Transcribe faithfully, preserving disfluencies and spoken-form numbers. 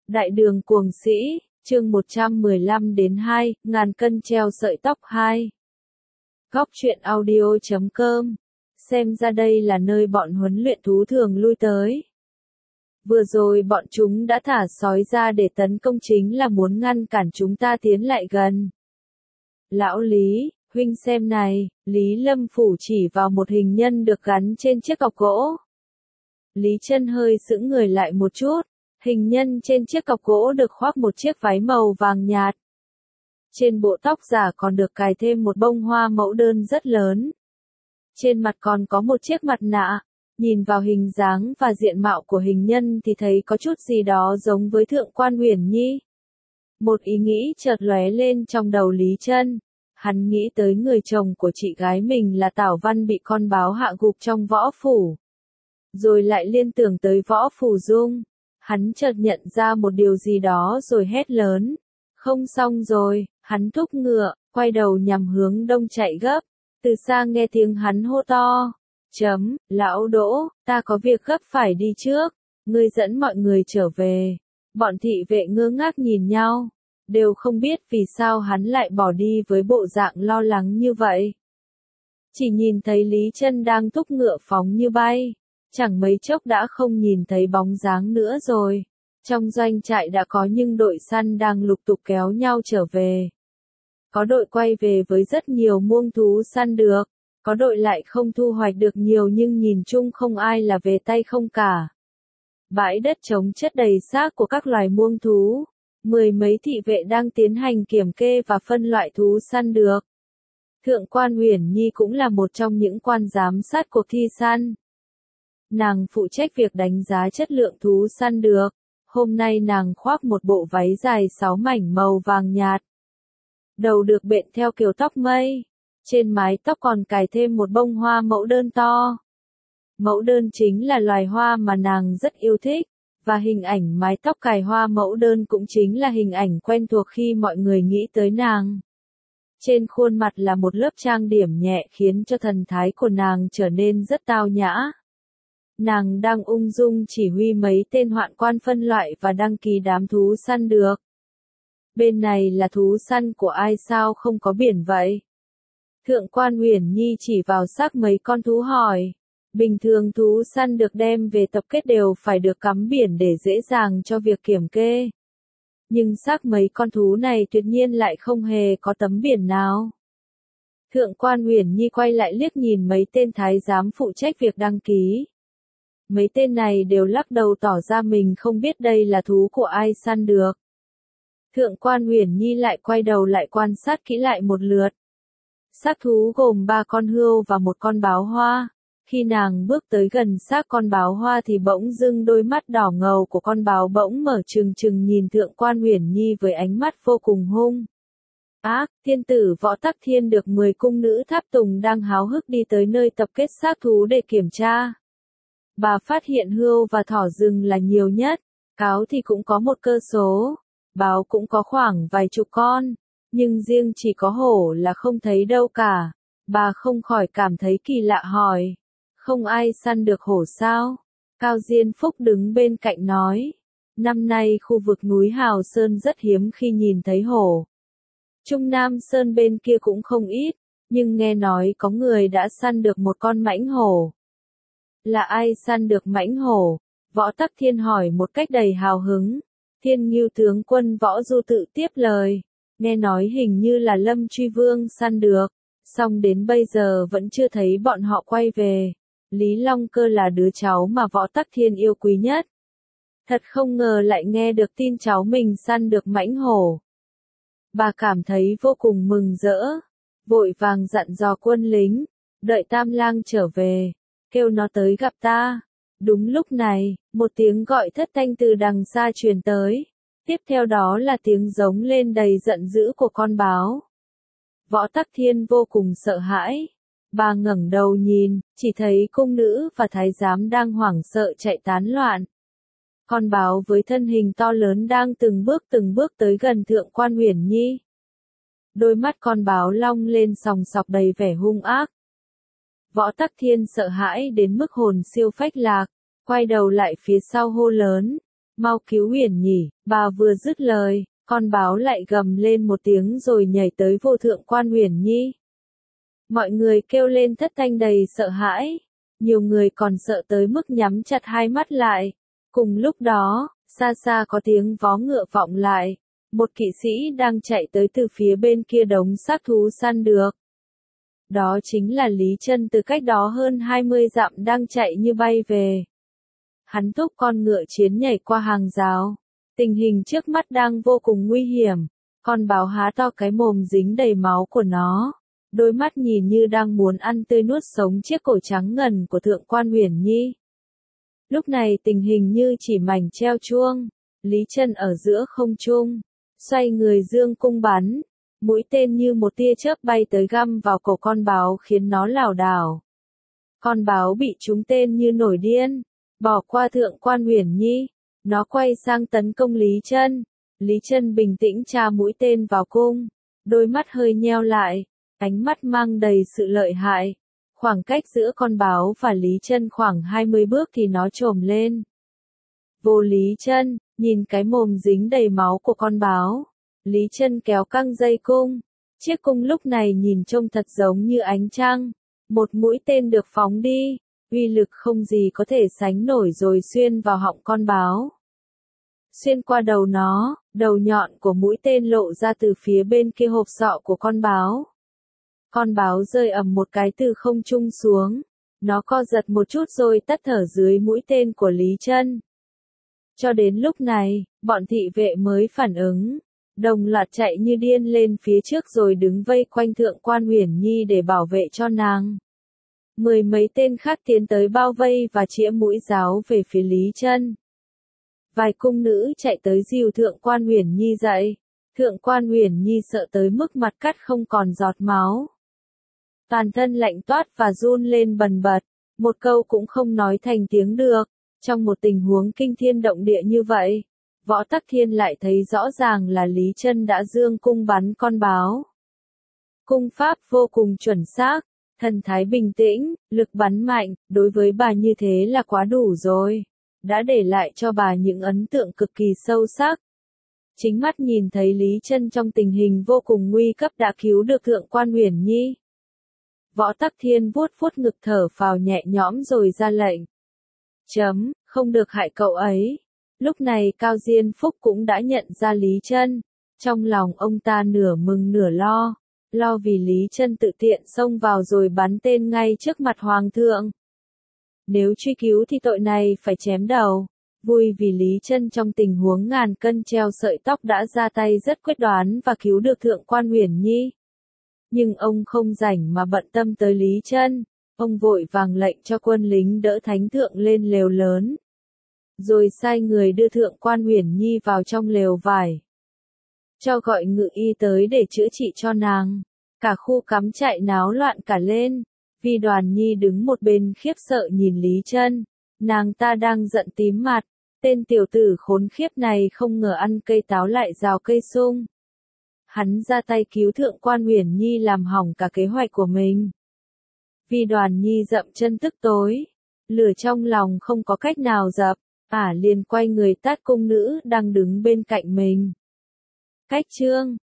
Đại đường cuồng sĩ, chương một trăm mười lăm đến hai, ngàn cân treo sợi tóc hai. Góc truyện audio chấm com. Xem ra đây là nơi bọn huấn luyện thú thường lui tới. Vừa rồi bọn chúng đã thả sói ra để tấn công, chính là muốn ngăn cản chúng ta tiến lại gần. Lão Lý, huynh xem này, Lý Lâm Phủ chỉ vào một hình nhân được gắn trên chiếc cọc gỗ. Lý Chân hơi sững người lại một chút. Hình nhân trên chiếc cọc gỗ được khoác một chiếc váy màu vàng nhạt. Trên bộ tóc giả còn được cài thêm một bông hoa mẫu đơn rất lớn. Trên mặt còn có một chiếc mặt nạ. Nhìn vào hình dáng và diện mạo của hình nhân thì thấy có chút gì đó giống với Thượng quan Uyển Nhi. Một ý nghĩ chợt lóe lên trong đầu Lý Chân. Hắn nghĩ tới người chồng của chị gái mình là Tảo Văn bị con báo hạ gục trong võ phủ. Rồi lại liên tưởng tới Võ Phủ Dung. Hắn chợt nhận ra một điều gì đó rồi hét lớn. Không xong rồi, hắn thúc ngựa, quay đầu nhằm hướng đông chạy gấp. Từ xa nghe tiếng hắn hô to. Chấm, lão Đỗ, ta có việc gấp phải đi trước. Ngươi dẫn mọi người trở về. Bọn thị vệ ngơ ngác nhìn nhau. Đều không biết vì sao hắn lại bỏ đi với bộ dạng lo lắng như vậy. Chỉ nhìn thấy Lý Chân đang thúc ngựa phóng như bay. Chẳng mấy chốc đã không nhìn thấy bóng dáng nữa rồi. Trong doanh trại đã có những đội săn đang lục tục kéo nhau trở về. Có đội quay về với rất nhiều muông thú săn được. Có đội lại không thu hoạch được nhiều nhưng nhìn chung không ai là về tay không cả. Bãi đất trống chất đầy xác của các loài muông thú. Mười mấy thị vệ đang tiến hành kiểm kê và phân loại thú săn được. Thượng quan Uyển Nhi cũng là một trong những quan giám sát cuộc thi săn. Nàng phụ trách việc đánh giá chất lượng thú săn được. Hôm nay nàng khoác một bộ váy dài sáu mảnh màu vàng nhạt. Đầu được bện theo kiểu tóc mây. Trên mái tóc còn cài thêm một bông hoa mẫu đơn to. Mẫu đơn chính là loài hoa mà nàng rất yêu thích. Và hình ảnh mái tóc cài hoa mẫu đơn cũng chính là hình ảnh quen thuộc khi mọi người nghĩ tới nàng. Trên khuôn mặt là một lớp trang điểm nhẹ khiến cho thần thái của nàng trở nên rất tao nhã. Nàng đang ung dung chỉ huy mấy tên hoạn quan phân loại và đăng ký đám thú săn được. Bên này là thú săn của ai sao không có biển vậy? Thượng quan Uyển Nhi chỉ vào xác mấy con thú hỏi. Bình thường thú săn được đem về tập kết đều phải được cắm biển để dễ dàng cho việc kiểm kê. Nhưng xác mấy con thú này tuyệt nhiên lại không hề có tấm biển nào. Thượng quan Uyển Nhi quay lại liếc nhìn mấy tên thái giám phụ trách việc đăng ký. Mấy tên này đều lắc đầu tỏ ra mình không biết đây là thú của ai săn được. Thượng quan Uyển Nhi lại quay đầu lại quan sát kỹ lại một lượt. Xác thú gồm ba con hươu và một con báo hoa. Khi nàng bước tới gần xác con báo hoa thì bỗng dưng đôi mắt đỏ ngầu của con báo bỗng mở trừng trừng nhìn Thượng quan Uyển Nhi với ánh mắt vô cùng hung. Ác, thiên tử Võ Tắc Thiên được mười cung nữ tháp tùng đang háo hức đi tới nơi tập kết xác thú để kiểm tra. Bà phát hiện hươu và thỏ rừng là nhiều nhất, cáo thì cũng có một cơ số, báo cũng có khoảng vài chục con, nhưng riêng chỉ có hổ là không thấy đâu cả. Bà không khỏi cảm thấy kỳ lạ hỏi, không ai săn được hổ sao? Cao Diên Phúc đứng bên cạnh nói, năm nay khu vực núi Hào Sơn rất hiếm khi nhìn thấy hổ. Trung Nam Sơn bên kia cũng không ít, nhưng nghe nói có người đã săn được một con mãnh hổ. Là ai săn được mãnh hổ? Võ Tắc Thiên hỏi một cách đầy hào hứng. Thiên Ngưu tướng quân Võ Du tự tiếp lời. Nghe nói hình như là Lâm Truy Vương săn được. Song đến bây giờ vẫn chưa thấy bọn họ quay về. Lý Long Cơ là đứa cháu mà Võ Tắc Thiên yêu quý nhất. Thật không ngờ lại nghe được tin cháu mình săn được mãnh hổ. Bà cảm thấy vô cùng mừng rỡ. Vội vàng dặn dò quân lính. Đợi Tam Lang trở về. Kêu nó tới gặp ta. Đúng lúc này, một tiếng gọi thất thanh từ đằng xa truyền tới. Tiếp theo đó là tiếng giống lên đầy giận dữ của con báo. Võ Tắc Thiên vô cùng sợ hãi. Bà ngẩng đầu nhìn, chỉ thấy cung nữ và thái giám đang hoảng sợ chạy tán loạn. Con báo với thân hình to lớn đang từng bước từng bước tới gần Thượng quan Uyển Nhi. Đôi mắt con báo long lên sòng sọc đầy vẻ hung ác. Võ Tắc Thiên sợ hãi đến mức hồn siêu phách lạc, quay đầu lại phía sau hô lớn. mau cứu Uyển Nhỉ, bà vừa dứt lời, con báo lại gầm lên một tiếng rồi nhảy tới vô thượng quan Uyển Nhi. Mọi người kêu lên thất thanh đầy sợ hãi, nhiều người còn sợ tới mức nhắm chặt hai mắt lại. Cùng lúc đó, xa xa có tiếng vó ngựa vọng lại, một kỵ sĩ đang chạy tới từ phía bên kia đống xác thú săn được. Đó chính là Lý Chân từ cách đó hơn hai mươi dặm đang chạy như bay về. Hắn thúc con ngựa chiến nhảy qua hàng rào. Tình hình trước mắt đang vô cùng nguy hiểm. Con báo há to cái mồm dính đầy máu của nó. Đôi mắt nhìn như đang muốn ăn tươi nuốt sống chiếc cổ trắng ngần của thượng quan Uyển Nhi. Lúc này tình hình như chỉ mảnh treo chuông. Lý Chân ở giữa không trung, xoay người dương cung bắn. Mũi tên như một tia chớp bay tới găm vào cổ con báo khiến nó lảo đảo. Con báo bị trúng tên như nổi điên, bỏ qua thượng quan Uyển Nhi, nó quay sang tấn công Lý Chân. Lý Chân bình tĩnh tra mũi tên vào cung, đôi mắt hơi nheo lại, ánh mắt mang đầy sự lợi hại. Khoảng cách giữa con báo và Lý Chân khoảng hai mươi bước thì nó chồm lên. Vô Lý Chân, nhìn cái mồm dính đầy máu của con báo. Lý Chân kéo căng dây cung. Chiếc cung lúc này nhìn trông thật giống như ánh trăng. Một mũi tên được phóng đi, uy lực không gì có thể sánh nổi rồi xuyên vào họng con báo. Xuyên qua đầu nó, đầu nhọn của mũi tên lộ ra từ phía bên kia hộp sọ của con báo. Con báo rơi ầm một cái từ không trung xuống. Nó co giật một chút rồi tắt thở dưới mũi tên của Lý Chân. Cho đến lúc này, bọn thị vệ mới phản ứng. Đồng loạt chạy như điên lên phía trước rồi đứng vây quanh thượng quan Uyển Nhi để bảo vệ cho nàng. Mười mấy tên khác tiến tới bao vây và chĩa mũi giáo về phía Lý Chân. Vài cung nữ chạy tới dìu thượng quan Uyển Nhi dậy. Thượng quan Uyển Nhi sợ tới mức mặt cắt không còn giọt máu. Toàn thân lạnh toát và run lên bần bật, một câu cũng không nói thành tiếng được. Trong một tình huống kinh thiên động địa như vậy, Võ Tắc Thiên lại thấy rõ ràng là Lý Chân đã dương cung bắn con báo. Cung pháp vô cùng chuẩn xác, thần thái bình tĩnh, lực bắn mạnh, đối với bà như thế là quá đủ rồi. Đã để lại cho bà những ấn tượng cực kỳ sâu sắc. Chính mắt nhìn thấy Lý Chân trong tình hình vô cùng nguy cấp đã cứu được thượng quan Uyển Nhi. Võ Tắc Thiên vuốt vuốt ngực thở phào nhẹ nhõm rồi ra lệnh. Chấm, không được hại cậu ấy. Lúc này Cao Diên Phúc cũng đã nhận ra Lý Chân. Trong lòng ông ta nửa mừng nửa lo. Lo vì Lý Chân tự tiện xông vào rồi bắn tên ngay trước mặt Hoàng thượng. Nếu truy cứu thì tội này phải chém đầu. Vui vì Lý Chân trong tình huống ngàn cân treo sợi tóc đã ra tay rất quyết đoán và cứu được thượng quan Uyển Nhi. Nhưng ông không rảnh mà bận tâm tới Lý Chân. Ông vội vàng lệnh cho quân lính đỡ thánh thượng lên lều lớn. Rồi sai người đưa thượng quan Uyển Nhi vào trong lều vải. Cho gọi ngự y tới để chữa trị cho nàng. Cả khu cắm trại náo loạn cả lên. Vi Đoàn Nhi đứng một bên khiếp sợ nhìn Lý Chân. Nàng ta đang giận tím mặt. Tên tiểu tử khốn khiếp này không ngờ ăn cây táo lại rào cây sung. Hắn ra tay cứu thượng quan Uyển Nhi làm hỏng cả kế hoạch của mình. Vi Đoàn Nhi dậm chân tức tối. Lửa trong lòng không có cách nào dập. Ả liền quay người tát cung nữ đang đứng bên cạnh mình. Cách chương